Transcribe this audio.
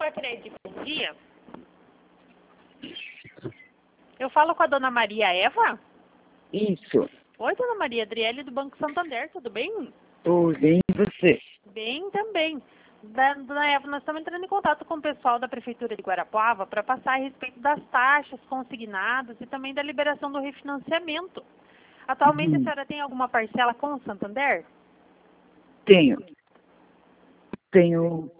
Bacred, bom dia. Eu falo com a dona Maria Eva? Isso. Oi, dona Maria Adriele do Banco Santander, tudo bem? Tudo bem, e você? Bem também. Dona Eva, nós estamos entrando em contato com o pessoal da Prefeitura de Guarapuava para passar a respeito das taxas consignadas e também da liberação do refinanciamento. Atualmente a senhora tem alguma parcela com o Santander? Tenho